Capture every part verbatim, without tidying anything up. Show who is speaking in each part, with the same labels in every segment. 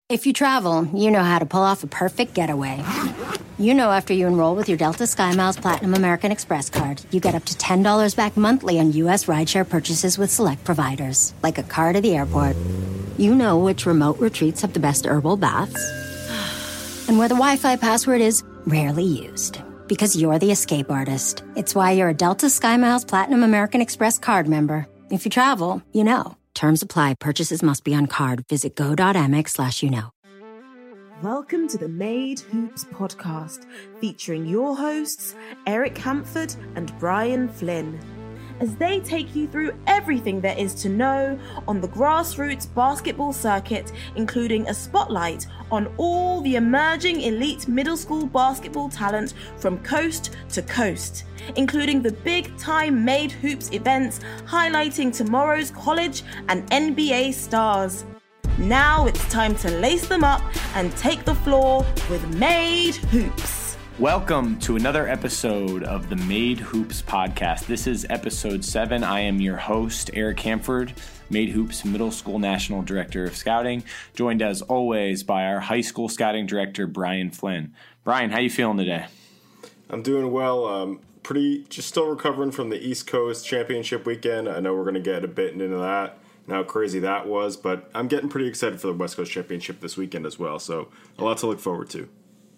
Speaker 1: If you travel, you know how to pull off a perfect getaway. You know after you enroll with your Delta SkyMiles Platinum American Express card, you get up to ten dollars back monthly on U S rideshare purchases with select providers, like a car to the airport. You know which remote retreats have the best herbal baths, and where the Wi-Fi password is rarely used. Because you're the escape artist. It's why you're a Delta SkyMiles Platinum American Express card member. If you travel, you know. Terms apply. Purchases must be on card. Visit go.amex slash you know.
Speaker 2: Welcome to the Made Hoops podcast, featuring your hosts, Eric Hamford and Brian Flynn, as they take you through everything there is to know on the grassroots basketball circuit, including a spotlight on all the emerging elite middle school basketball talent from coast to coast, including the big-time Made Hoops events highlighting tomorrow's college and N B A stars. Now it's time to lace them up and take the floor with Made Hoops.
Speaker 3: Welcome to another episode of the Made Hoops podcast. This is episode seven. I am your host, Eric Hamford, Made Hoops Middle School National Director of Scouting, joined as always by our high school scouting director, Brian Flynn. Brian, how you feeling today?
Speaker 4: I'm doing well. Um, pretty, just still recovering from the East Coast Championship weekend. I know we're going to get a bit into that and how crazy that was, but I'm getting pretty excited for the West Coast Championship this weekend as well, so a lot to look forward to.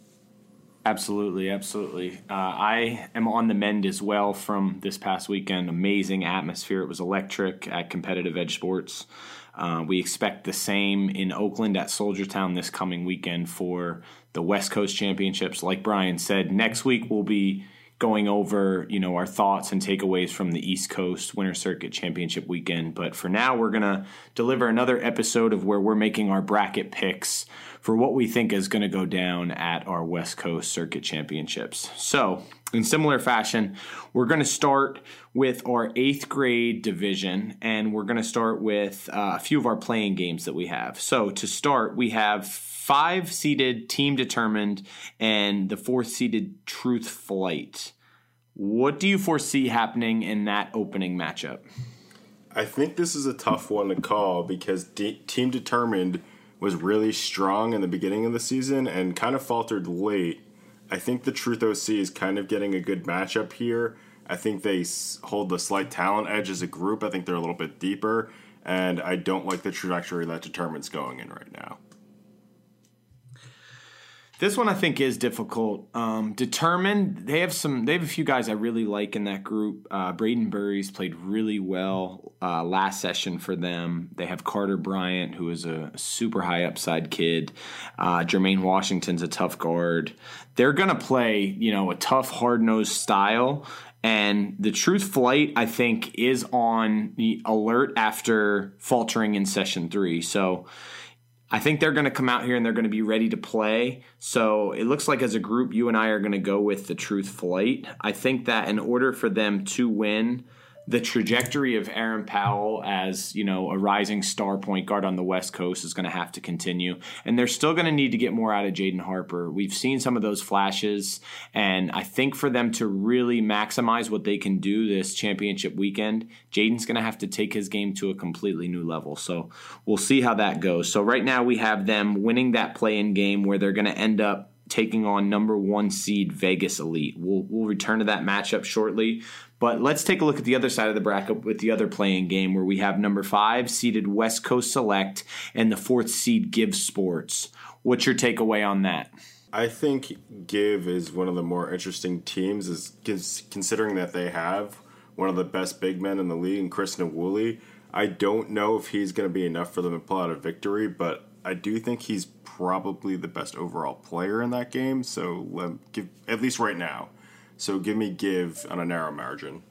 Speaker 3: Absolutely, absolutely. Uh, I am on the mend as well from this past weekend. Amazing atmosphere. It was electric at Competitive Edge Sports. Uh, we expect the same in Oakland at Soldier Town this coming weekend for the West Coast Championships. Like Brian said, next week we'll be going over, you know, our thoughts and takeaways from the East Coast Winter Circuit Championship weekend. But for now, we're going to deliver another episode of where we're making our bracket picks for what we think is going to go down at our West Coast Circuit Championships. So, in similar fashion, we're going to start with our eighth grade division, and we're going to start with uh, a few of our playing games that we have. So, to start, we have five-seeded Team Determined and the fourth-seeded Truth Flight. What do you foresee happening in that opening matchup?
Speaker 4: I think this is a tough one to call because D- Team Determined was really strong in the beginning of the season and kind of faltered late. I think the Truth O C is kind of getting a good matchup here. I think they hold the slight talent edge as a group. I think they're a little bit deeper, and I don't like the trajectory that Determined's going in right now.
Speaker 3: This one I think is difficult. Um, Determined, they have some. They have a few guys I really like in that group. Uh, Braden Burries played really well uh, last session for them. They have Carter Bryant, who is a super high upside kid. Uh, Jermaine Washington's a tough guard. They're gonna play, you know, a tough, hard nosed style. And the Truth Flight, I think, is on the alert after faltering in session three. So I think they're going to come out here and they're going to be ready to play. So it looks like as a group, you and I are going to go with the Truth Flight. I think that in order for them to win, the trajectory of Aaron Powell as, you know, a rising star point guard on the West Coast is going to have to continue. And they're still going to need to get more out of Jaden Harper. We've seen some of those flashes, and I think for them to really maximize what they can do this championship weekend, Jaden's going to have to take his game to a completely new level. So we'll see how that goes. So right now we have them winning that play-in game where they're going to end up taking on number one seed Vegas Elite. We'll, we'll return to that matchup shortly. But let's take a look at the other side of the bracket with the other playing game where we have number five seeded West Coast Select and the fourth seed Give Sports. What's your takeaway on that?
Speaker 4: I think Give is one of the more interesting teams, is considering that they have one of the best big men in the league in Chris Nwuli. I don't know if he's going to be enough for them to pull out a victory, but I do think he's probably the best overall player in that game. So let, give, at least right now. So give me Give on a narrow margin.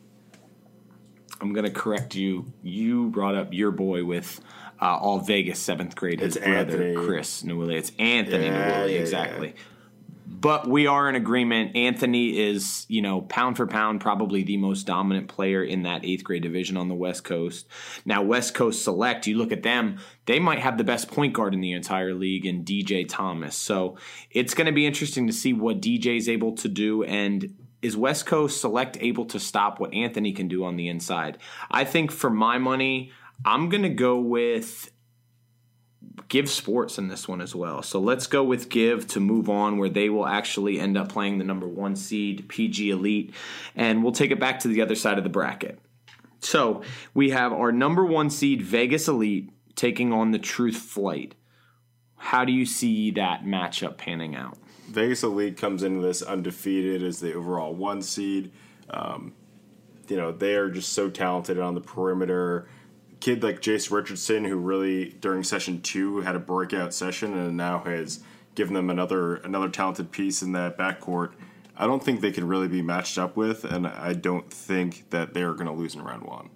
Speaker 3: I'm going to correct you. You brought up your boy with uh, all Vegas seventh grade. His
Speaker 4: it's
Speaker 3: brother,
Speaker 4: Anthony.
Speaker 3: Chris Nwuli. It's Anthony
Speaker 4: yeah,
Speaker 3: Nwuli,
Speaker 4: yeah,
Speaker 3: exactly.
Speaker 4: Yeah.
Speaker 3: But we are in agreement. Anthony is, you know, pound for pound, probably the most dominant player in that eighth grade division on the West Coast. Now, West Coast Select, you look at them, they might have the best point guard in the entire league in D J Thomas. So it's going to be interesting to see what D J is able to do, and is West Coast Select able to stop what Anthony can do on the inside? I think for my money, I'm going to go with Give Sports in this one as well. So let's go with Give to move on, where they will actually end up playing the number one seed, P G Elite. And we'll take it back to the other side of the bracket. So we have our number one seed, Vegas Elite, taking on the Truth Flight. How do you see that matchup panning out?
Speaker 4: Vegas Elite comes into this undefeated as the overall one seed. Um, you know, they are just so talented on the perimeter. Kid like Jace Richardson, who really during session two had a breakout session and now has given them another another talented piece in that backcourt. I don't think they can really be matched up with, and I don't think that they're going to lose in round one.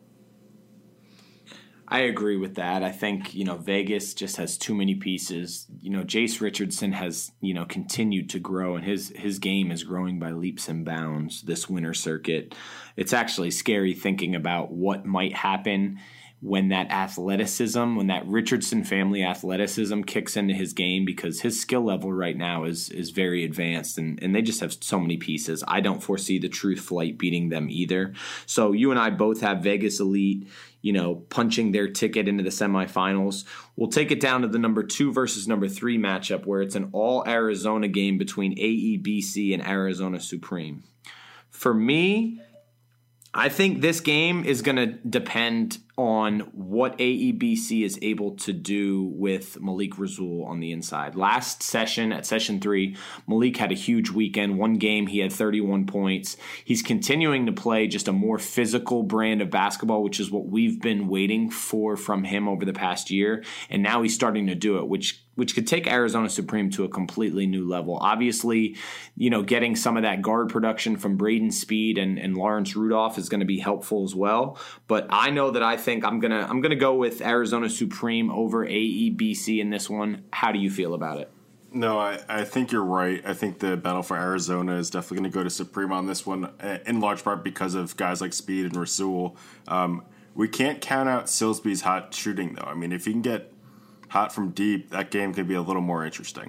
Speaker 3: I agree with that. I think, you know, Vegas just has too many pieces. You know, Jace Richardson has, you know, continued to grow, and his his game is growing by leaps and bounds this winter circuit. It's actually scary thinking about what might happen when that athleticism, when that Richardson family athleticism kicks into his game, because his skill level right now is is very advanced, and, and they just have so many pieces. I don't foresee the Truth Flight beating them either. So you and I both have Vegas Elite, you know, punching their ticket into the semifinals. We'll take it down to the number two versus number three matchup, where it's an all-Arizona game between A E B C and Arizona Supreme. For me, I think this game is going to depend on what A E B C is able to do with Malik Rasul on the inside. Last session, at session three, Malik had a huge weekend. One game, he had thirty-one points. He's continuing to play just a more physical brand of basketball, which is what we've been waiting for from him over the past year. And now he's starting to do it, which which could take Arizona Supreme to a completely new level. Obviously, you know, getting some of that guard production from Braden Speed and, and Lawrence Rudolph is going to be helpful as well. But I know that I think I'm gonna I'm gonna go with Arizona Supreme over A E B C in this one. How do you feel about it?
Speaker 4: No, I, I think you're right. I think the battle for Arizona is definitely going to go to Supreme on this one, in large part because of guys like Speed and Rasul. Um, we can't count out Silsby's hot shooting, though. I mean, if he can get hot from deep, that game could be a little more interesting.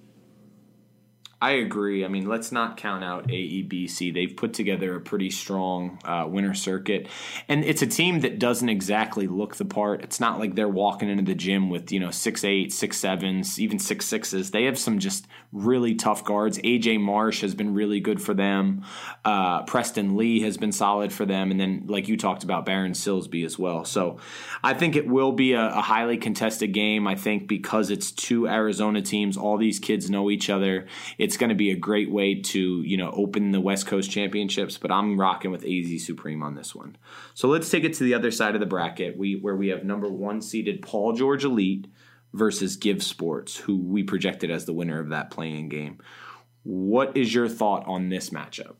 Speaker 3: I agree. I mean, let's not count out A E B C. They've put together a pretty strong uh, winter circuit. And it's a team that doesn't exactly look the part. It's not like they're walking into the gym with, you know, six eight, six sevens, even six sixes. They have some just really tough guards. A J Marsh has been really good for them. Uh, Preston Lee has been solid for them. And then, like you talked about, Baron Silsby as well. So I think it will be a, a highly contested game. I think because it's two Arizona teams, all these kids know each other. It's going to be a great way to, you know, open the West Coast Championships, but I'm rocking with A Z Supreme on this one. So let's take it to the other side of the bracket, we where we have number one seeded Paul George Elite versus Give Sports, who we projected as the winner of that play-in game. What is your thought on this matchup?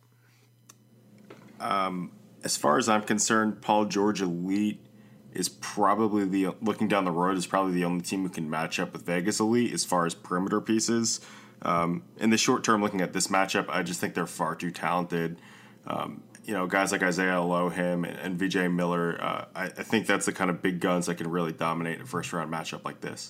Speaker 4: Um, as far as I'm concerned, Paul George Elite is probably the, looking down the road, is probably the only team who can match up with Vegas Elite as far as perimeter pieces. Um, in the short term, looking at this matchup, I just think they're far too talented. Um, you know, guys like Isaiah Elohim and, and V J Miller, uh, I, I think that's the kind of big guns that can really dominate a first-round matchup like this.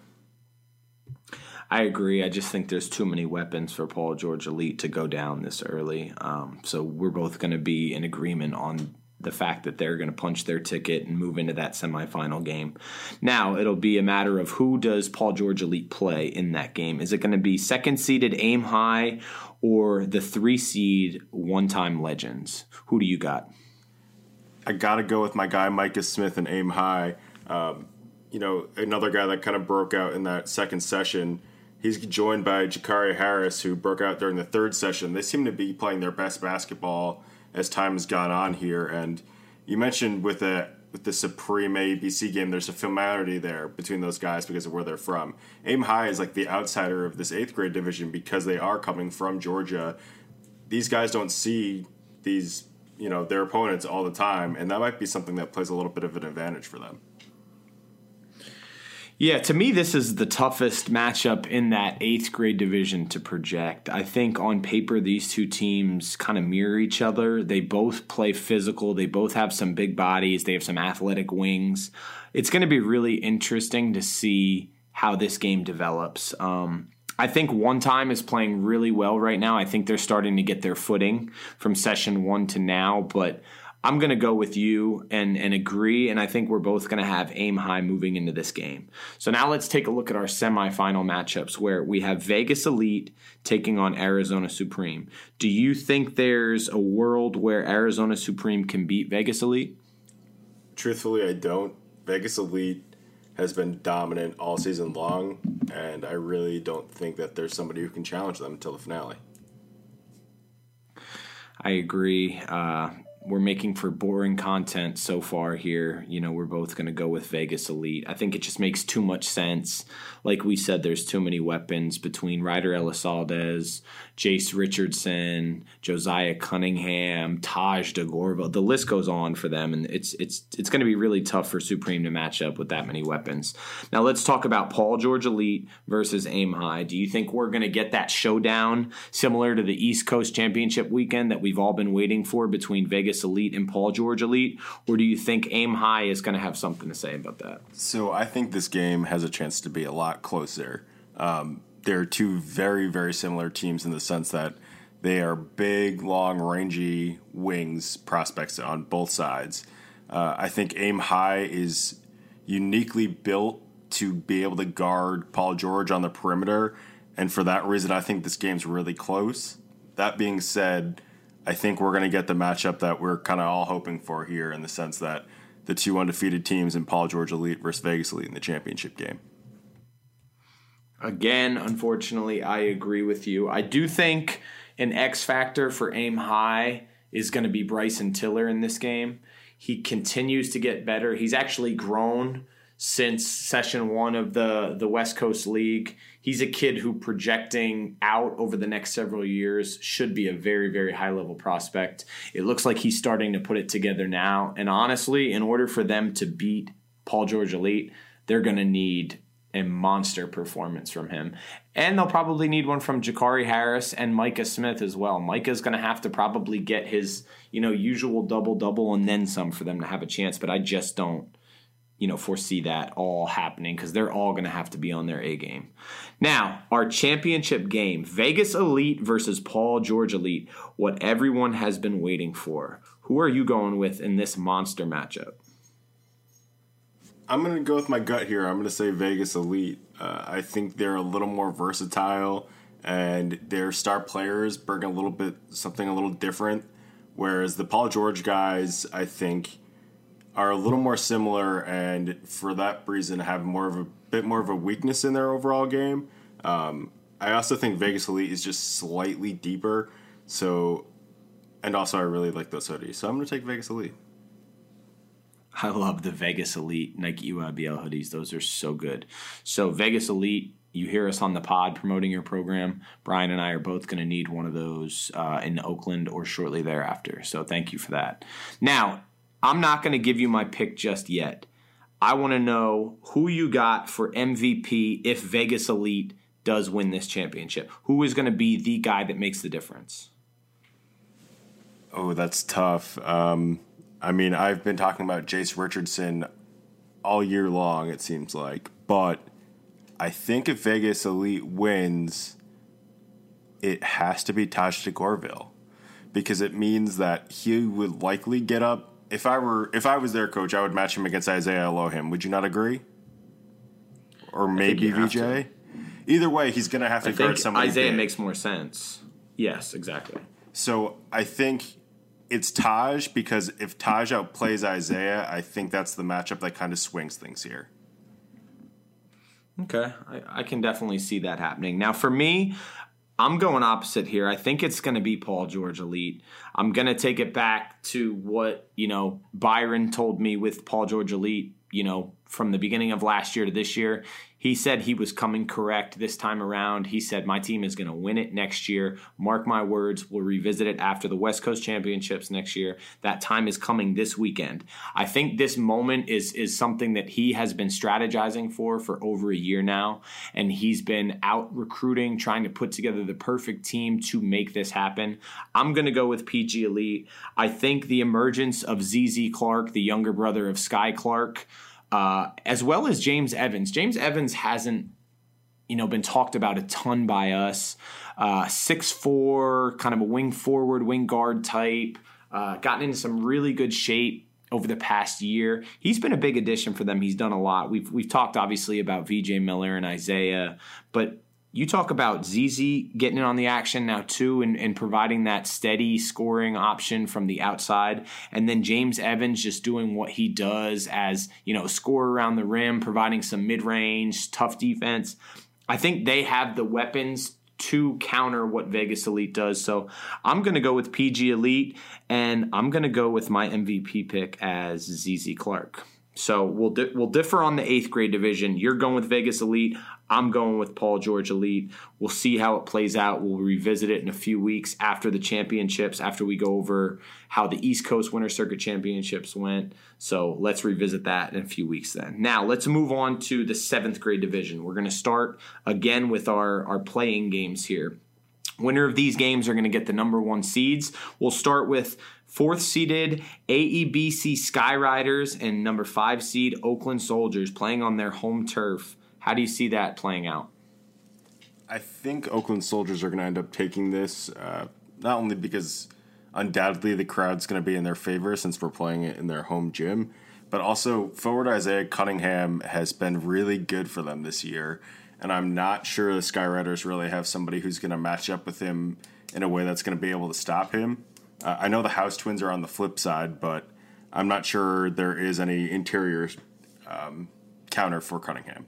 Speaker 3: I agree. I just think there's too many weapons for Paul George Elite to go down this early. Um, so we're both going to be in agreement on the fact that they're going to punch their ticket and move into that semifinal game. Now, it'll be a matter of who does Paul George Elite play in that game. Is it going to be second-seeded Aim High or the three-seed one-time Legends? Who do you got?
Speaker 4: I got to go with my guy Micah Smith and Aim High. Um, you know, another guy that kind of broke out in that second session. He's joined by Jakari Harris, who broke out during the third session. They seem to be playing their best basketball as time has gone on here. And you mentioned with the with the Supreme A E B C game, there's a familiarity there between those guys because of where they're from. Aim High is like the outsider of this eighth grade division because they are coming from Georgia. These guys don't see these, you know, their opponents all the time, and that might be something that plays a little bit of an advantage for them.
Speaker 3: Yeah, to me, this is the toughest matchup in that eighth grade division to project. I think on paper, these two teams kind of mirror each other. They both play physical. They both have some big bodies. They have some athletic wings. It's going to be really interesting to see how this game develops. Um, I think One Time is playing really well right now. I think they're starting to get their footing from session one to now, but I'm going to go with you and, and agree, and I think we're both going to have aim high moving into this game. So now let's take a look at our semifinal matchups where we have Vegas Elite taking on Arizona Supreme. Do you think there's a world where Arizona Supreme can beat Vegas Elite?
Speaker 4: Truthfully, I don't. Vegas Elite has been dominant all season long, and I really don't think that there's somebody who can challenge them until the finale.
Speaker 3: I agree. Uh, we're making for boring content so far here. You know, we're both going to go with Vegas Elite. I think it just makes too much sense. Like we said, there's too many weapons between Ryder Elizalde, Jace Richardson, Josiah Cunningham, Taj DeGorville. The list goes on for them, and it's it's it's going to be really tough for Supreme to match up with that many weapons. Now let's talk about Paul George Elite versus Aim High. Do you think we're going to get that showdown similar to the East Coast Championship weekend that we've all been waiting for between Vegas Elite and Paul George Elite, or do you think Aim High is going to have something to say about that?
Speaker 4: So I think this game has a chance to be a lot closer. Um, they're two very, very similar teams in the sense that they are big, long, rangy wings prospects on both sides. Uh, I think Aim High is uniquely built to be able to guard Paul George on the perimeter, and for that reason, I think this game's really close. That being said, I think we're going to get the matchup that we're kind of all hoping for here in the sense that the two undefeated teams in Paul George Elite versus Vegas Elite in the championship game.
Speaker 3: Again, unfortunately, I agree with you. I do think an X factor for Aim High is going to be Bryson Tiller in this game. He continues to get better. He's actually grown since session one of the, the West Coast League. He's a kid who, projecting out over the next several years, should be a very, very high-level prospect. It looks like he's starting to put it together now. And honestly, in order for them to beat Paul George Elite, they're going to need a monster performance from him. And they'll probably need one from Jakari Harris and Micah Smith as well. Micah's going to have to probably get his, you know, usual double-double and then some for them to have a chance, but I just don't, you know, foresee that all happening because they're all going to have to be on their A game. Now, our championship game, Vegas Elite versus Paul George Elite, what everyone has been waiting for. Who are you going with in this monster matchup?
Speaker 4: I'm going to go with my gut here. I'm going to say Vegas Elite. Uh, I think they're a little more versatile, and their star players bring a little bit something a little different, whereas the Paul George guys, I think, are a little more similar, and for that reason have more of a bit more of a weakness in their overall game. Um, I also think Vegas Elite is just slightly deeper, so and also I really like those hoodies, so I'm going to take Vegas Elite.
Speaker 3: I love the Vegas Elite Nike U I B L hoodies. Those are so good. So Vegas Elite, you hear us on the pod promoting your program. Brian and I are both going to need one of those uh, in Oakland or shortly thereafter. So thank you for that. Now, I'm not going to give you my pick just yet. I want to know who you got for M V P if Vegas Elite does win this championship. Who is going to be the guy that makes the difference?
Speaker 4: Oh, that's tough. Um, I mean, I've been talking about Jace Richardson all year long, it seems like. But I think if Vegas Elite wins, it has to be Taj DeGorville because it means that he would likely get up. If I were, if I was their coach, I would match him against Isaiah Elohim. Would you not agree? Or maybe V J? Either way, he's going to have to
Speaker 3: I
Speaker 4: guard
Speaker 3: think
Speaker 4: somebody
Speaker 3: Isaiah
Speaker 4: big.
Speaker 3: makes more sense. Yes, exactly.
Speaker 4: So I think it's Taj because if Taj outplays Isaiah, I think that's the matchup that kind of swings things here.
Speaker 3: Okay, I, I can definitely see that happening. Now, for me, I'm going opposite here. I think it's going to be Paul George Elite. I'm going to take it back to what, you know, Byron told me with Paul George Elite, you know, from the beginning of last year to this year. He said he was coming correct this time around. He said, my team is going to win it next year. Mark my words, we'll revisit it after the West Coast Championships next year. That time is coming this weekend. I think this moment is, is something that he has been strategizing for for over a year now, and he's been out recruiting, trying to put together the perfect team to make this happen. I'm going to go with P G Elite. I think the emergence of Z Z Clark, the younger brother of Sky Clark, Uh, as well as James Evans. James Evans hasn't, you know, been talked about a ton by us. Uh, six foot four, kind of a wing forward, wing guard type. uh, gotten into some really good shape over the past year. He's been a big addition for them. He's done a lot. We've we've talked obviously about V J Miller and Isaiah, but you talk about Z Z getting in on the action now too, and, and providing that steady scoring option from the outside, and then James Evans just doing what he does as, you know, score around the rim, providing some mid-range, tough defense. I think they have the weapons to counter what Vegas Elite does. So I'm going to go with P G Elite, and I'm going to go with my M V P pick as Z Z Clark. So we'll di- we'll differ on the eighth grade division. You're going with Vegas Elite. I'm going with Paul George Elite. We'll see how it plays out. We'll revisit it in a few weeks after the championships, after we go over how the East Coast Winter Circuit Championships went. So let's revisit that in a few weeks then. Now let's move on to the seventh grade division. We're going to start again with our, our playing games here. Winner of these games are going to get the number one seeds. We'll start with fourth seeded A E B C Skyriders and number five seed Oakland Soldiers playing on their home turf. How do you see that playing out?
Speaker 4: I think Oakland Soldiers are going to end up taking this, uh, not only because undoubtedly the crowd's going to be in their favor since we're playing it in their home gym, but also forward Isaiah Cunningham has been really good for them this year, and I'm not sure the Skyriders really have somebody who's going to match up with him in a way that's going to be able to stop him. Uh, I know the House Twins are on the flip side, but I'm not sure there is any interior um, counter for Cunningham.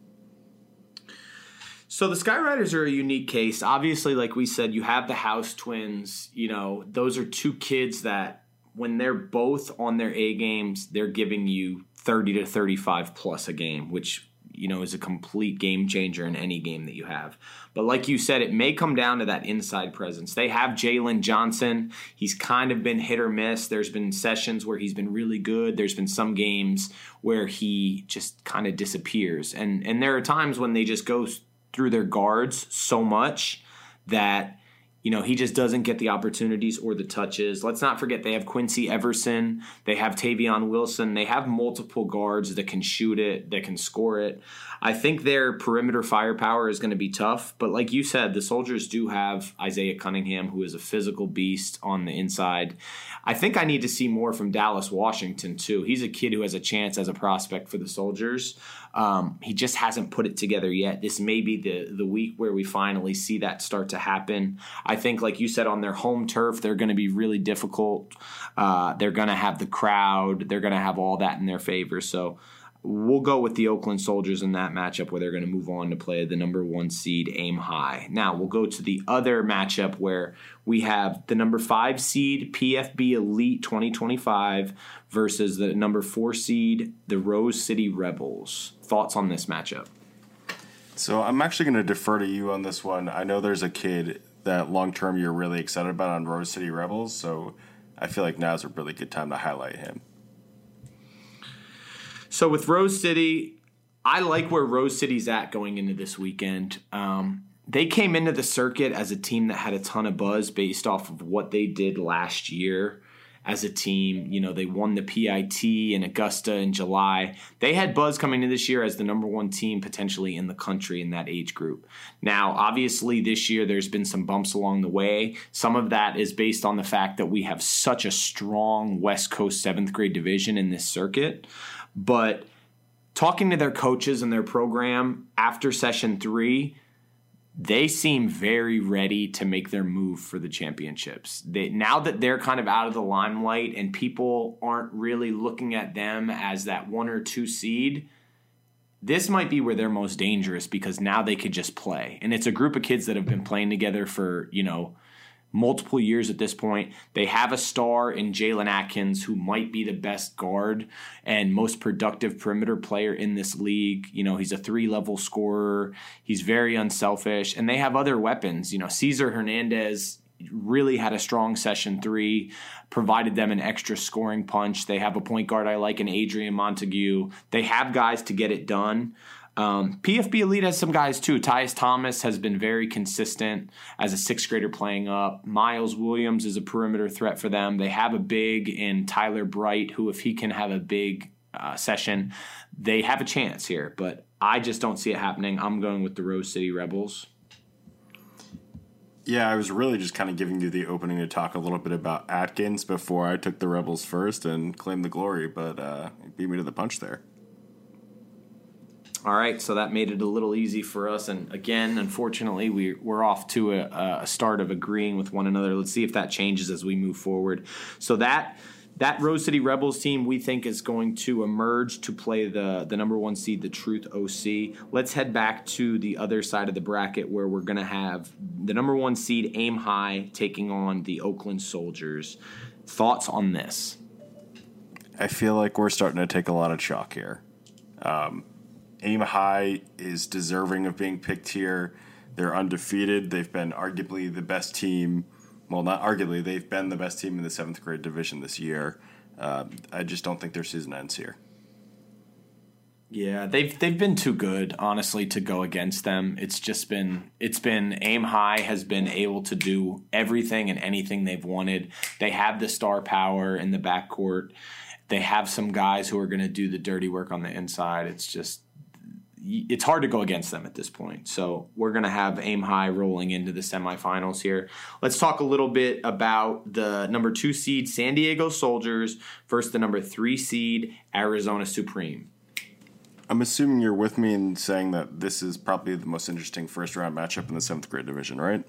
Speaker 3: So the Skyriders are a unique case. Obviously, like we said, you have the House Twins. You know, those are two kids that when they're both on their A games, they're giving you thirty to thirty-five plus a game, which, you know, is a complete game changer in any game that you have. But like you said, it may come down to that inside presence. They have Jalen Johnson. He's kind of been hit or miss. There's been sessions where he's been really good. There's been some games where he just kind of disappears. And and there are times when they just go through their guards so much that, you know, he just doesn't get the opportunities or the touches. Let's not forget they have Quincy Everson. They have Tavion Wilson. They have multiple guards that can shoot it, that can score it. I think their perimeter firepower is going to be tough. But like you said, the Soldiers do have Isaiah Cunningham, who is a physical beast on the inside. I think I need to see more from Dallas Washington, too. He's a kid who has a chance as a prospect for the Soldiers. Um, he just hasn't put it together yet. This may be the, the week where we finally see that start to happen. I think, like you said, on their home turf, they're going to be really difficult. Uh, they're going to have the crowd. They're going to have all that in their favor. So we'll go with the Oakland Soldiers in that matchup where they're going to move on to play the number one seed Aim High. Now we'll go to the other matchup where we have the number five seed P F B Elite twenty twenty-five versus the number four seed the Rose City Rebels. Thoughts on this matchup?
Speaker 4: So I'm actually going to defer to you on this one. I know there's a kid that long-term you're really excited about on Rose City Rebels, so I feel like now's a really good time to highlight him.
Speaker 3: So with Rose City, I like where Rose City's at going into this weekend. Um, they came into the circuit as a team that had a ton of buzz based off of what they did last year as a team. You know, they won the P I T in Augusta in July. They had buzz coming in this year as the number one team potentially in the country in that age group. Now, obviously this year there's been some bumps along the way. Some of that is based on the fact that we have such a strong West Coast seventh grade division in this circuit. But talking to their coaches and their program after session three, they seem very ready to make their move for the championships. They, now that they're kind of out of the limelight and people aren't really looking at them as that one or two seed, this might be where they're most dangerous because now they could just play. And it's a group of kids that have been playing together for, you know, multiple years at this point. They have a star in Jalen Atkins, who might be the best guard and most productive perimeter player in this league. You know, he's a three-level scorer. He's very unselfish. And they have other weapons. You know, Cesar Hernandez really had a strong session three, provided them an extra scoring punch. They have a point guard I like in Adrian Montague. They have guys to get it done. Um, P F B Elite has some guys too. Tyus Thomas has been very consistent as a sixth grader playing up. Miles Williams is a perimeter threat for them. They have a big in Tyler Bright, who if he can have a big uh, session, they have a chance here. But I just don't see it happening. I'm going with the Rose City Rebels.
Speaker 4: Yeah, I was really just kind of giving you the opening to talk a little bit about Atkins before I took the Rebels first and claimed the glory, but uh, it beat me to the punch there.
Speaker 3: All right, so that made it a little easy for us. And again, unfortunately, we, we're off to a, a start of agreeing with one another. Let's see if that changes as we move forward. So that that Rose City Rebels team we think is going to emerge to play the, the number one seed, the Truth O C. Let's head back to the other side of the bracket where we're going to have the number one seed, Aim High, taking on the Oakland Soldiers. Thoughts on this?
Speaker 4: I feel like we're starting to take a lot of chalk here. Um, Aim High is deserving of being picked here. They're undefeated. They've been arguably the best team. Well, not arguably. They've been the best team in the seventh grade division this year. Uh, I just don't think their season ends here.
Speaker 3: Yeah, they've they've been too good, honestly, to go against them. It's just been it's been Aim High has been able to do everything and anything they've wanted. They have the star power in the backcourt. They have some guys who are going to do the dirty work on the inside. It's just it's hard to go against them at this point. So we're going to have Aim High rolling into the semifinals here. Let's talk a little bit about the number two seed San Diego Soldiers versus the number three seed Arizona Supreme.
Speaker 4: I'm assuming you're with me in saying that this is probably the most interesting first-round matchup in the seventh grade division, right?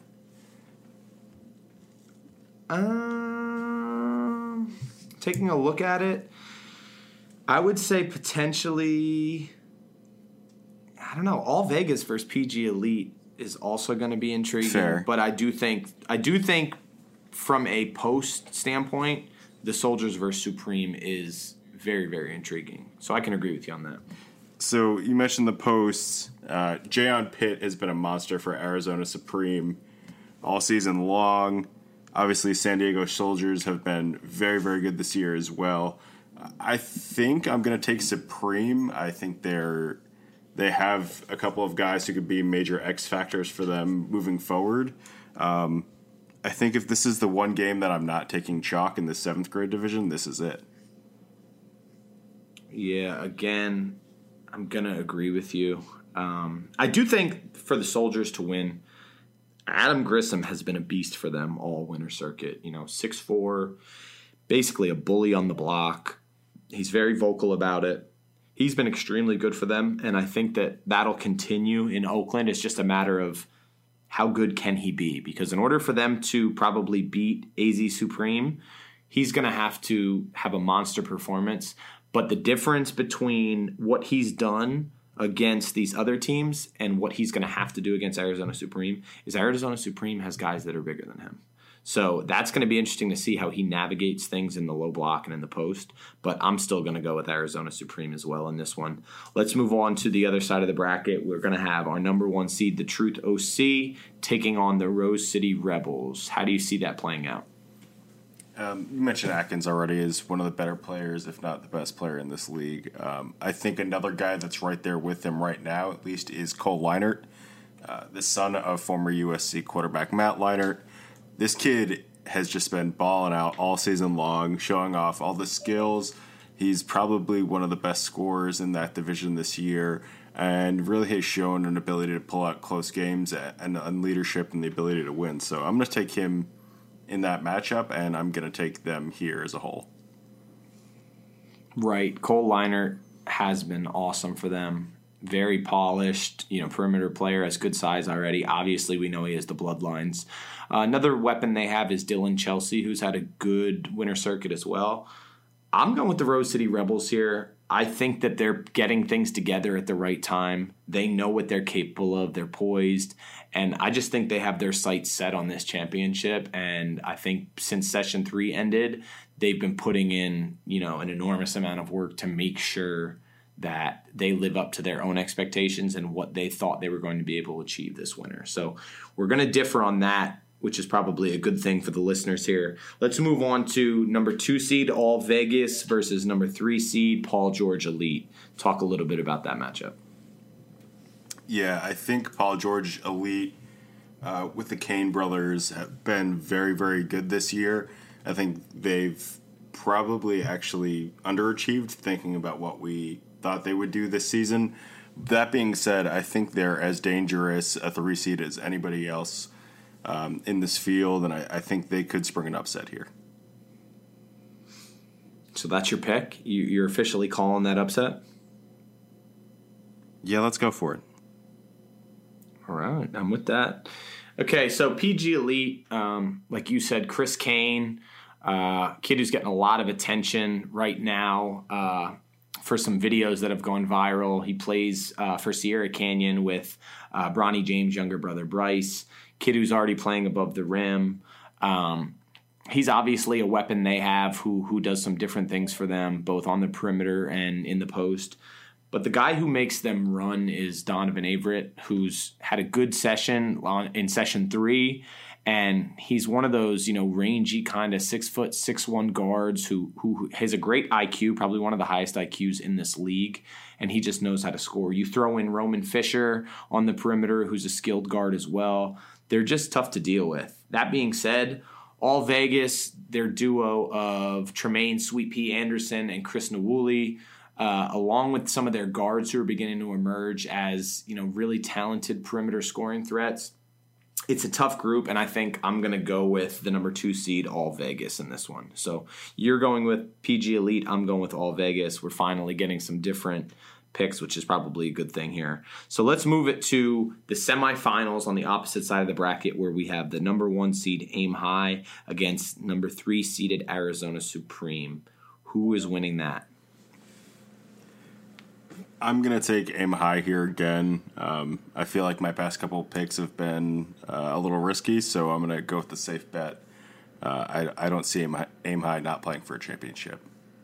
Speaker 3: Um, taking a look at it, I would say potentially... I don't know. All Vegas versus P G Elite is also going to be intriguing.
Speaker 4: Fair.
Speaker 3: But I do think I do think from a post standpoint, the Soldiers versus Supreme is very, very intriguing. So I can agree with you on that.
Speaker 4: So you mentioned the posts. Uh, Jayon Pitt has been a monster for Arizona Supreme all season long. Obviously, San Diego Soldiers have been very, very good this year as well. I think I'm going to take Supreme. I think they're They have a couple of guys who could be major X factors for them moving forward. Um, I think if this is the one game that I'm not taking chalk in the seventh grade division, this is it.
Speaker 3: Yeah, again, I'm going to agree with you. Um, I do think for the Soldiers to win, Adam Grissom has been a beast for them all winter circuit. You know, six foot four, basically a bully on the block. He's very vocal about it. He's been extremely good for them, and I think that that'll continue in Oakland. It's just a matter of how good can he be, because in order for them to probably beat A Z Supreme, he's going to have to have a monster performance. But the difference between what he's done against these other teams and what he's going to have to do against Arizona Supreme is Arizona Supreme has guys that are bigger than him. So that's going to be interesting to see how he navigates things in the low block and in the post. But I'm still going to go with Arizona Supreme as well in this one. Let's move on to the other side of the bracket. We're going to have our number one seed, the Truth O C, taking on the Rose City Rebels. How do you see that playing out?
Speaker 4: Um, you mentioned Atkins already as one of the better players, if not the best player in this league. Um, I think another guy that's right there with him right now, at least, is Cole Leinart, uh, the son of former U S C quarterback Matt Leinart. This kid has just been balling out all season long, showing off all the skills. He's probably one of the best scorers in that division this year, and really has shown an ability to pull out close games and, and leadership and the ability to win. So I'm going to take him in that matchup, and I'm going to take them here as a whole.
Speaker 3: Right. Cole Leinart has been awesome for them. Very polished, you know, perimeter player, has good size already. Obviously, we know he has the bloodlines. Uh, another weapon they have is Dylan Chelsea, who's had a good winter circuit as well. I'm going with the Rose City Rebels here. I think that they're getting things together at the right time. They know what they're capable of. They're poised. And I just think they have their sights set on this championship. And I think since session three ended, they've been putting in, you know, an enormous amount of work to make sure that they live up to their own expectations and what they thought they were going to be able to achieve this winter. So we're going to differ on that, which is probably a good thing for the listeners here. Let's move on to number two seed All Vegas versus number three seed Paul George Elite. Talk a little bit about that matchup.
Speaker 4: Yeah, I think Paul George Elite uh, with the Kane brothers have been very, very good this year. I think they've probably actually underachieved thinking about what we thought they would do this season. That being said, I think they're as dangerous a three seed as anybody else um, in this field, and I, I think they could spring an upset here.
Speaker 3: So that's your pick? You, you're officially calling that upset?
Speaker 4: Yeah, let's go for it.
Speaker 3: All right, I'm with that. Okay, so P G Elite, um, like you said, Chris Kane, uh, kid who's getting a lot of attention right now uh, for some videos that have gone viral. He plays uh, for Sierra Canyon with uh, Bronny James' younger brother Bryce, kid who's already playing above the rim. Um, he's obviously a weapon they have who who does some different things for them, both on the perimeter and in the post. But the guy who makes them run is Donovan Averett, who's had a good session on, in session three, and he's one of those, you know, rangy kind of six foot six one guards who who has a great I Q, probably one of the highest I Qs in this league, and he just knows how to score. You throw in Roman Fisher on the perimeter, who's a skilled guard as well. They're just tough to deal with. That being said, All Vegas, their duo of Tremaine Sweet Pea Anderson and Chris Nwuli, Uh, along with some of their guards who are beginning to emerge as, you know, really talented perimeter scoring threats. It's a tough group, and I think I'm going to go with the number two seed, All Vegas, in this one. So you're going with P G Elite. I'm going with All Vegas. We're finally getting some different picks, which is probably a good thing here. So let's move it to the semifinals on the opposite side of the bracket, where we have the number one seed, Aim High, against number three seeded Arizona Supreme. Who is winning that?
Speaker 4: I'm going to take Aim High here again. Um, I feel like my past couple picks have been uh, a little risky, so I'm going to go with the safe bet. Uh, I, I don't see Aim High, Aim High not playing for a championship.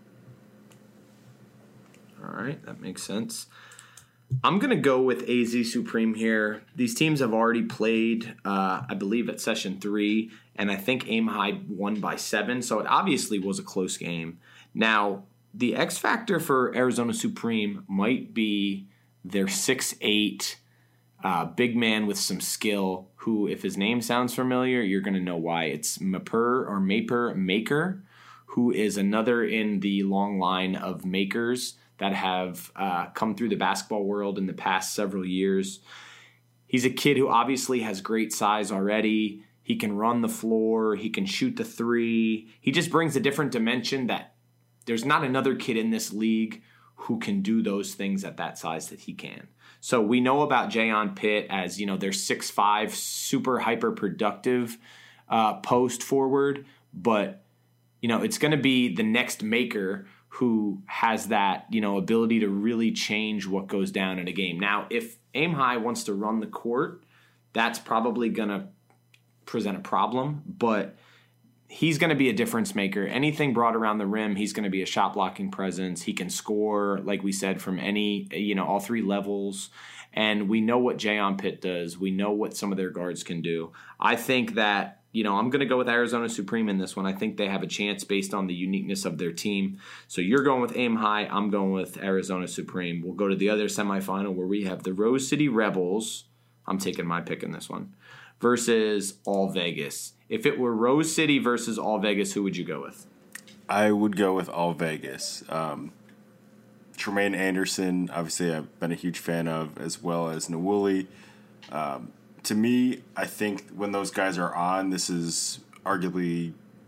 Speaker 3: All right, that makes sense. I'm going to go with A Z Supreme here. These teams have already played, uh, I believe, at session three, and I think Aim High won by seven, so it obviously was a close game. Now, the X factor for Arizona Supreme might be their six eight uh, big man with some skill who, if his name sounds familiar, you're going to know why. It's Maper or Maper Maker, who is another in the long line of makers that have uh, come through the basketball world in the past several years. He's a kid who obviously has great size already. He can run the floor. He can shoot the three. He just brings a different dimension that there's not another kid in this league who can do those things at that size that he can. So we know about Jayon Pitt as, you know, their six five super hyper productive uh, post forward, but, you know, it's going to be the next maker who has that, you know, ability to really change what goes down in a game. Now, if Aim High wants to run the court, that's probably going to present a problem, but he's going to be a difference maker. Anything brought around the rim, he's going to be a shot blocking presence. He can score, like we said, from any, you know, all three levels. And we know what Jayon Pitt does. We know what some of their guards can do. I think that, you know, I'm going to go with Arizona Supreme in this one. I think they have a chance based on the uniqueness of their team. So you're going with Aim High. I'm going with Arizona Supreme. We'll go to the other semifinal where we have the Rose City Rebels. I'm taking my pick in this one. Versus All Vegas. If it were Rose City versus All Vegas, who would you go with?
Speaker 4: I would go with All Vegas. Um, Tremaine Anderson, obviously, I've been a huge fan of, as well as Nwuli. Um, to me, I think when those guys are on, this is arguably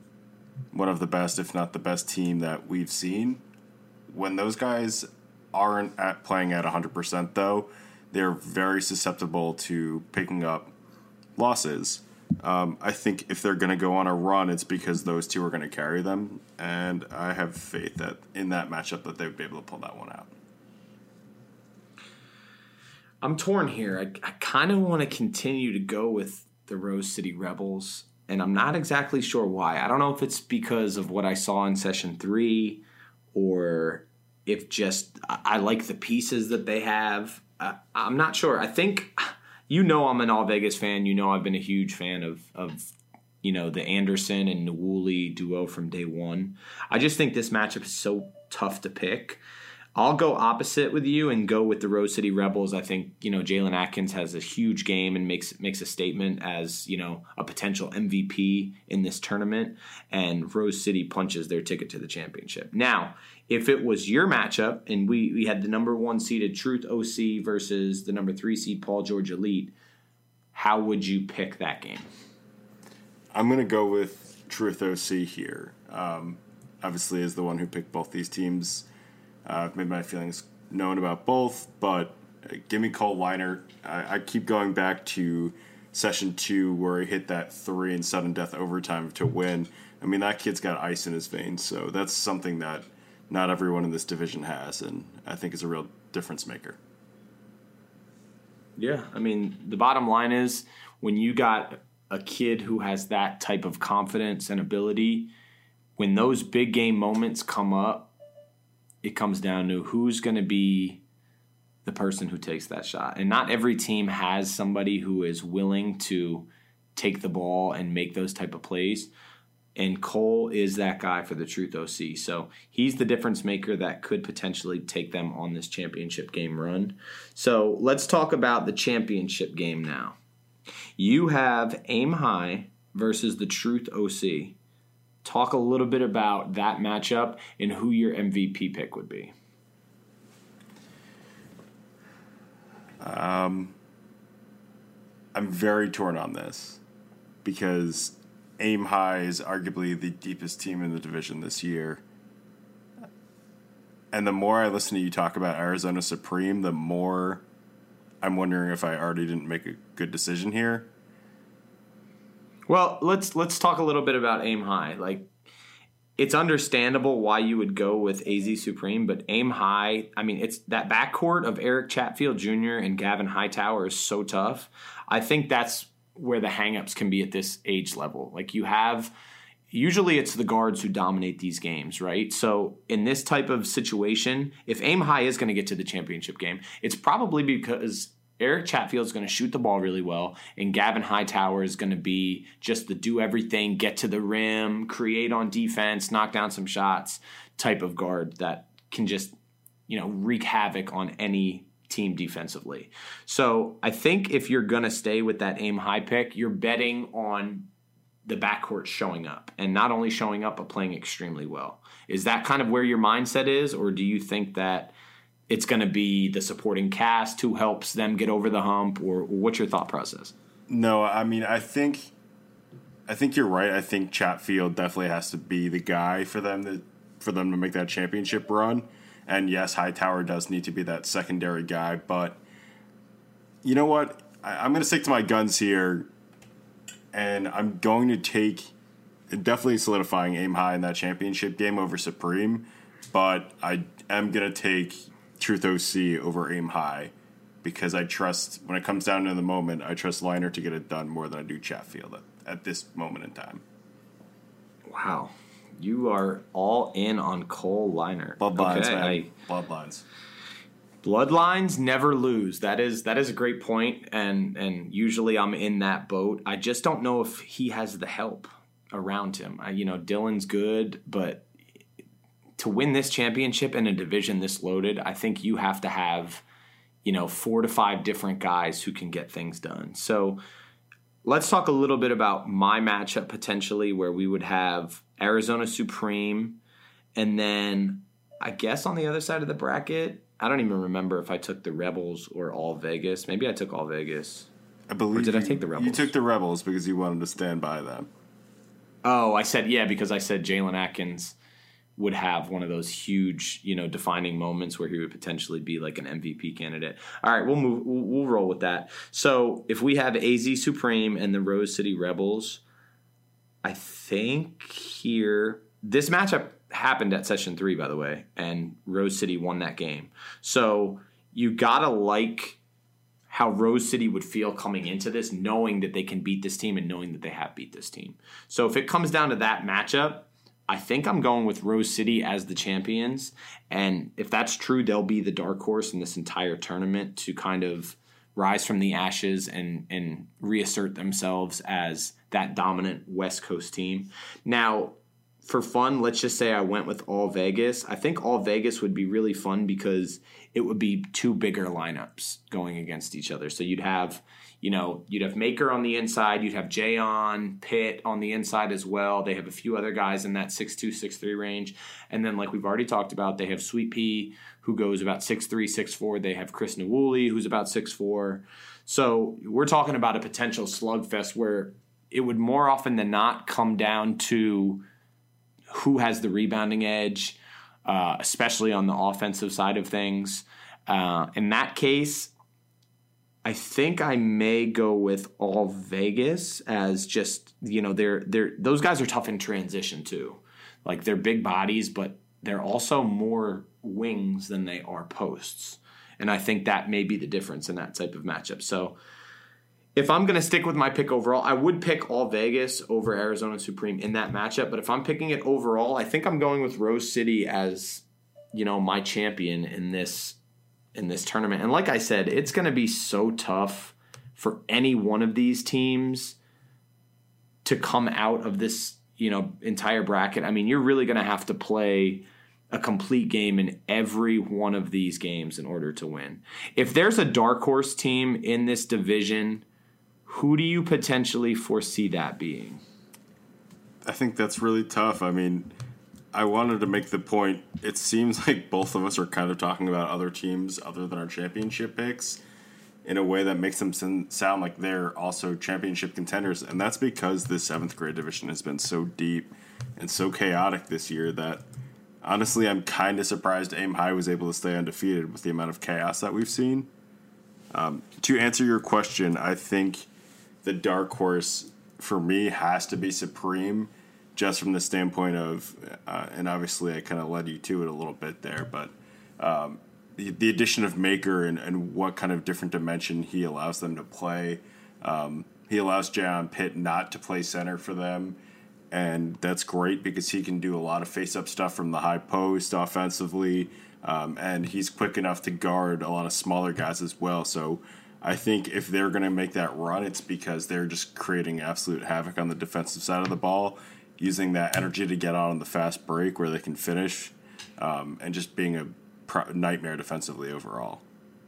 Speaker 4: one of the best, if not the best team that we've seen. When those guys aren't at playing at one hundred percent, though, they're very susceptible to picking up losses. Um, I think if they're going to go on a run, it's because those two are going to carry them, and I have faith that in that matchup that they would be able to pull that one out.
Speaker 3: I'm torn here. I, I kind of want to continue to go with the Rose City Rebels, and I'm not exactly sure why. I don't know if it's because of what I saw in session three, or if just I, I like the pieces that they have. Uh, I'm not sure. I think... You know I'm an All Vegas fan. You know I've been a huge fan of, of you know, the Anderson and Nwuli duo from day one. I just think this matchup is so tough to pick. I'll go opposite with you and go with the Rose City Rebels. I think, you know, Jalen Atkins has a huge game and makes makes a statement as, you know, a potential M V P in this tournament. And Rose City punches their ticket to the championship. Now, if it was your matchup and we, we had the number one seeded Truth O C versus the number three seed Paul George Elite, how would you pick that game?
Speaker 4: I'm going to go with Truth O C here. Um, obviously, as the one who picked both these teams, uh, I've made my feelings known about both, but uh, give me Cole Leinert. I, I keep going back to session two where he hit that three in sudden death overtime to win. I mean, that kid's got ice in his veins, so that's something that not everyone in this division has, and I think is a real difference maker.
Speaker 3: Yeah, I mean, the bottom line is when you got a kid who has that type of confidence and ability, when those big game moments come up, it comes down to who's going to be the person who takes that shot. And not every team has somebody who is willing to take the ball and make those type of plays. And Cole is that guy for the Truth O C. So he's the difference maker that could potentially take them on this championship game run. So let's talk about the championship game now. You have Aim High versus the Truth O C. Talk a little bit about that matchup and who your M V P pick would be.
Speaker 4: Um, I'm very torn on this because Aim High is arguably the deepest team in the division this year. And the more I listen to you talk about Arizona Supreme, the more I'm wondering if I already didn't make a good decision here.
Speaker 3: Well, let's let's talk a little bit about Aim High. Like, it's understandable why you would go with A Z Supreme, but Aim High, I mean, it's that backcourt of Eric Chatfield Junior and Gavin Hightower is so tough. I think that's where the hangups can be at this age level. Like, you have, usually it's the guards who dominate these games, right? So in this type of situation, if Aim High is going to get to the championship game, it's probably because Eric Chatfield is going to shoot the ball really well, and Gavin Hightower is going to be just the do everything, get to the rim, create on defense, knock down some shots type of guard that can just, you know, wreak havoc on any team defensively. So I think if you're going to stay with that Aim High pick, you're betting on the backcourt showing up, and not only showing up, but playing extremely well. Is that kind of where your mindset is, or do you think that it's going to be the supporting cast who helps them get over the hump, or what's your thought process?
Speaker 4: No, I mean, I think I think you're right. I think Chatfield definitely has to be the guy for them to, for them to make that championship run. And yes, Hightower does need to be that secondary guy. But you know what? I, I'm going to stick to my guns here, and I'm going to take definitely solidifying Aim High in that championship game over Supreme. But I am going to take Truth O C over Aim High because I trust, when it comes down to the moment, I trust Leinert to get it done more than I do Chatfield at, at this moment in time.
Speaker 3: Wow. You are all in on Cole Leinert.
Speaker 4: Bloodlines,
Speaker 3: okay,
Speaker 4: man.
Speaker 3: I,
Speaker 4: Bloodlines.
Speaker 3: Bloodlines never lose. That is that is a great point, and and usually I'm in that boat. I just don't know if he has the help around him. I, you know, Dylan's good, but to win this championship in a division this loaded, I think you have to have, you know, four to five different guys who can get things done. So let's talk a little bit about my matchup potentially, where we would have Arizona Supreme, and then I guess on the other side of the bracket, I don't even remember if I took the Rebels or All Vegas. Maybe I took All Vegas.
Speaker 4: I believe.
Speaker 3: Or did
Speaker 4: you,
Speaker 3: I take the Rebels?
Speaker 4: You took the Rebels because you wanted to stand by them.
Speaker 3: Oh, I said, yeah, because I said Jalen Atkins would have one of those huge, you know, defining moments where he would potentially be like an M V P candidate. All right, we'll move. We'll, we'll roll with that. So if we have A Z Supreme and the Rose City Rebels, I think here this matchup happened at session three, by the way, and Rose City won that game. So you gotta like how Rose City would feel coming into this, knowing that they can beat this team and knowing that they have beat this team. So if it comes down to that matchup, I think I'm going with Rose City as the champions. And if that's true, they'll be the dark horse in this entire tournament to kind of rise from the ashes and, and reassert themselves as that dominant West Coast team. Now, for fun, let's just say I went with All Vegas. I think All Vegas would be really fun because it would be two bigger lineups going against each other. So you'd have, you know, you'd have Maker on the inside, you'd have Jayon, Pitt on the inside as well. They have a few other guys in that six two, six three range. And then like we've already talked about, they have Sweet Pea, who goes about six three, six four. They have Chris Nwuli, who's about six four. So we're talking about a potential slugfest where it would more often than not come down to who has the rebounding edge, uh, especially on the offensive side of things. Uh, in that case, I think I may go with all Vegas as just, you know, they're they're those guys are tough in transition too. Like they're big bodies, but they're also more wings than they are posts. And I think that may be the difference in that type of matchup. So if I'm going to stick with my pick overall, I would pick all Vegas over Arizona Supreme in that matchup. But if I'm picking it overall, I think I'm going with Rose City as, you know, my champion in this in this tournament. And like I said, it's going to be so tough for any one of these teams to come out of this, you know, entire bracket. I mean, you're really going to have to play a complete game in every one of these games in order to win. If there's a dark horse team in this division, who do you potentially foresee that being?
Speaker 4: I think that's really tough. I mean, I wanted to make the point, it seems like both of us are kind of talking about other teams other than our championship picks in a way that makes them sound like they're also championship contenders. And that's because the seventh grade division has been so deep and so chaotic this year that honestly I'm kind of surprised Aim High was able to stay undefeated with the amount of chaos that we've seen. Um, to answer your question, I think the dark horse for me has to be Supreme, just from the standpoint of, uh, and obviously I kind of led you to it a little bit there, but um, the, the addition of Maker and, and what kind of different dimension he allows them to play. Um, he allows Jayon Pitt not to play center for them, and that's great because he can do a lot of face-up stuff from the high post offensively, um, and he's quick enough to guard a lot of smaller guys as well. So I think if they're going to make that run, it's because they're just creating absolute havoc on the defensive side of the ball, using that energy to get on in the fast break where they can finish, um, and just being a pro- nightmare defensively overall.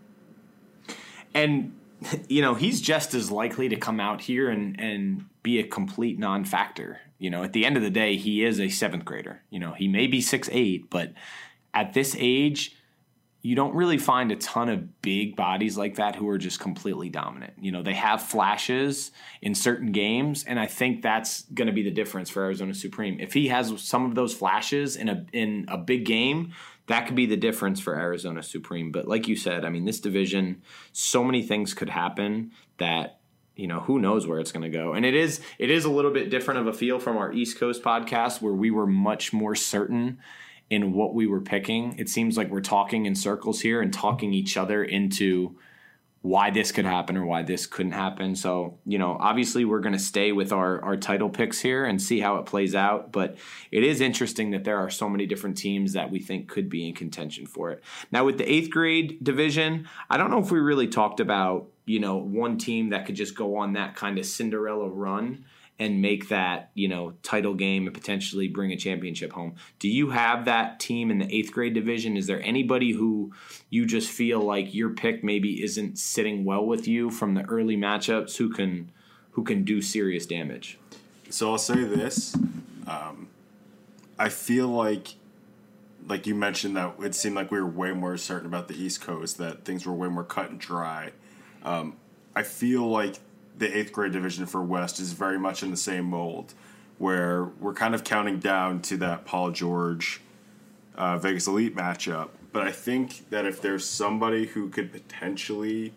Speaker 3: And, you know, he's just as likely to come out here and, and be a complete non-factor. You know, at the end of the day, he is a seventh grader. You know, he may be six eight, but at this age, you don't really find a ton of big bodies like that who are just completely dominant. You know, they have flashes in certain games, and I think that's going to be the difference for Arizona Supreme. If he has some of those flashes in a in a big game, that could be the difference for Arizona Supreme. But like you said, I mean, this division, so many things could happen that, you know, who knows where it's going to go. And it is it is a little bit different of a feel from our East Coast podcast where we were much more certain in what we were picking. It seems like we're talking in circles here and talking each other into why this could happen or why this couldn't happen. So, you know, obviously we're going to stay with our, our title picks here and see how it plays out. But it is interesting that there are so many different teams that we think could be in contention for it. Now, with the eighth grade division, I don't know if we really talked about, you know, one team that could just go on that kind of Cinderella run and make that, you know, title game and potentially bring a championship home. Do you have that team in the eighth grade division? Is there anybody who you just feel like your pick maybe isn't sitting well with you from the early matchups who can who can do serious damage?
Speaker 4: So I'll say this. Um, I feel like, like you mentioned, that it seemed like we were way more certain about the East Coast, that things were way more cut and dry. Um, I feel like the eighth grade division for West is very much in the same mold, where we're kind of counting down to that Paul George uh, Vegas Elite matchup. But I think that if there's somebody who could potentially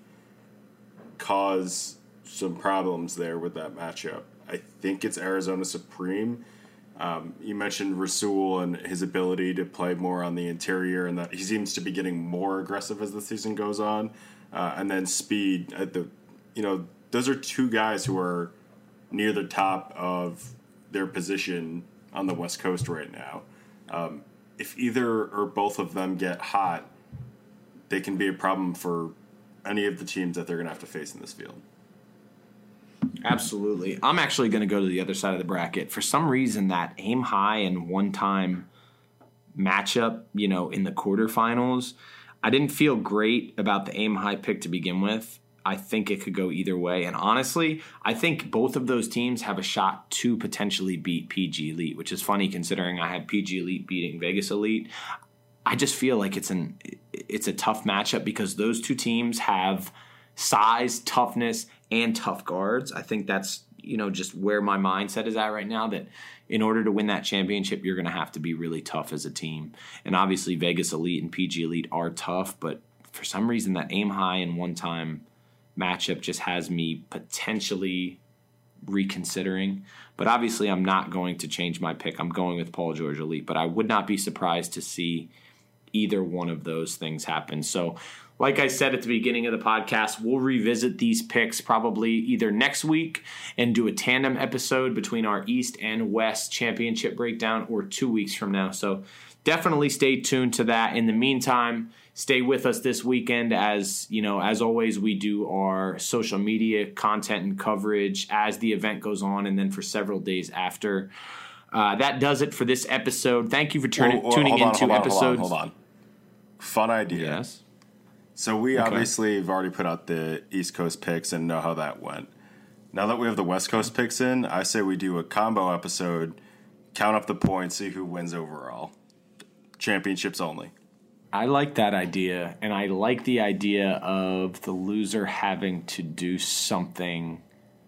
Speaker 4: cause some problems there with that matchup, I think it's Arizona Supreme. Um, you mentioned Rasul and his ability to play more on the interior, and that he seems to be getting more aggressive as the season goes on. Uh, and then speed at the, you know, those are two guys who are near the top of their position on the West Coast right now. Um, if either or both of them get hot, they can be a problem for any of the teams that they're going to have to face in this field.
Speaker 3: Absolutely. I'm actually going to go to the other side of the bracket. For some reason, that Aim High and one-time matchup, you know, in the quarterfinals, I didn't feel great about the Aim High pick to begin with. I think it could go either way. And honestly, I think both of those teams have a shot to potentially beat P G Elite, which is funny considering I had P G Elite beating Vegas Elite. I just feel like it's an it's a tough matchup because those two teams have size, toughness, and tough guards. I think that's you know, just where my mindset is at right now, that in order to win that championship, you're going to have to be really tough as a team. And obviously Vegas Elite and P G Elite are tough, but for some reason that aim high and one-time matchup just has me potentially reconsidering. But obviously I'm not going to change my pick. I'm going with Paul George Elite, but I would not be surprised to see either one of those things happen. So like I said at the beginning of the podcast, we'll revisit these picks probably either next week and do a tandem episode between our East and West championship breakdown, or two weeks from now. So definitely stay tuned to that. In the meantime, stay with us this weekend as, you know, as always, we do our social media content and coverage as the event goes on and then for several days after. Uh, that does it for this episode. Thank you for turn-
Speaker 4: well, well,
Speaker 3: tuning
Speaker 4: hold on,
Speaker 3: into
Speaker 4: hold on,
Speaker 3: episodes.
Speaker 4: Hold on, hold on. Fun idea.
Speaker 3: Yes.
Speaker 4: So we
Speaker 3: Okay.
Speaker 4: obviously have already put out the East Coast picks and know how that went. Now that we have the West Coast picks in, I say we do a combo episode, count up the points, see who wins overall. Championships only.
Speaker 3: I like that idea, and I like the idea of the loser having to do something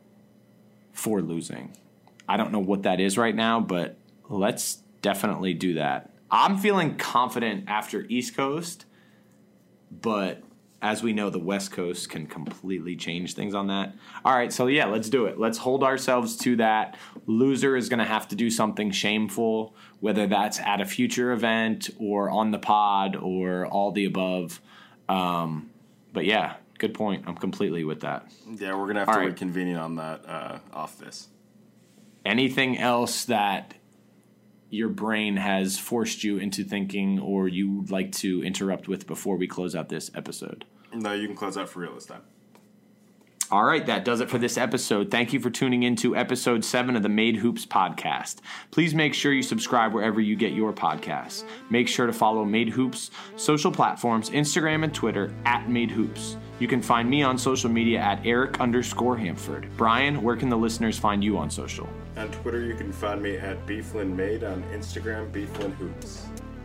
Speaker 3: for losing. I don't know what that is right now, but let's definitely do that. I'm feeling confident after East Coast, but as we know, the West Coast can completely change things on that. All right, so yeah, let's do it. Let's hold ourselves to that. Loser is going to have to do something shameful, whether that's at a future event or on the pod or all the above. Um, but yeah, good point. I'm completely with that.
Speaker 4: Yeah, we're going to have
Speaker 3: All
Speaker 4: to
Speaker 3: right.
Speaker 4: reconvene on that uh, off this.
Speaker 3: Anything else that your brain has forced you into thinking or you would like to interrupt with before we close out this episode?
Speaker 4: No, you can close out for real this time.
Speaker 3: All right, that does it for this episode. Thank you for tuning in to episode seven of the Made Hoops podcast. Please make sure you subscribe wherever you get your podcasts. Make sure to follow Made Hoops social platforms, Instagram and Twitter at Made Hoops. You can find me on social media at Eric underscore Hamford. Brian, where can the listeners find you on social?
Speaker 4: On Twitter, you can find me at BFlynnMade. On Instagram, BFlynnHoops.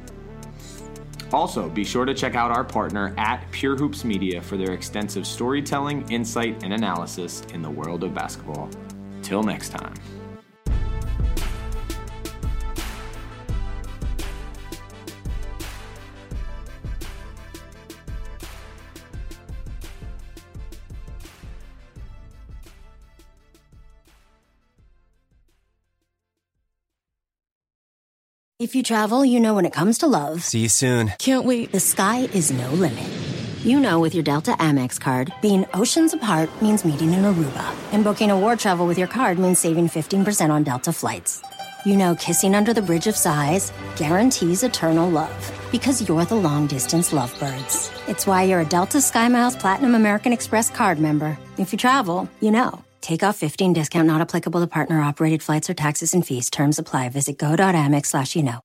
Speaker 3: Also, be sure to check out our partner at Pure Hoops Media for their extensive storytelling, insight, and analysis in the world of basketball. Till next time.
Speaker 1: If you travel, you know when it comes to love,
Speaker 5: See you soon.
Speaker 6: Can't wait.
Speaker 1: the sky is no limit. You know with your Delta Amex card, being oceans apart means meeting in Aruba. And booking a war travel with your card means saving fifteen percent on Delta flights. You know kissing under the Bridge of Sighs guarantees eternal love. Because you're the long-distance lovebirds. It's why you're a Delta SkyMiles Platinum American Express card member. If you travel, you know. Take off fifteen discount not applicable to partner-operated flights or taxes and fees. Terms apply. Visit go.amex slash you know.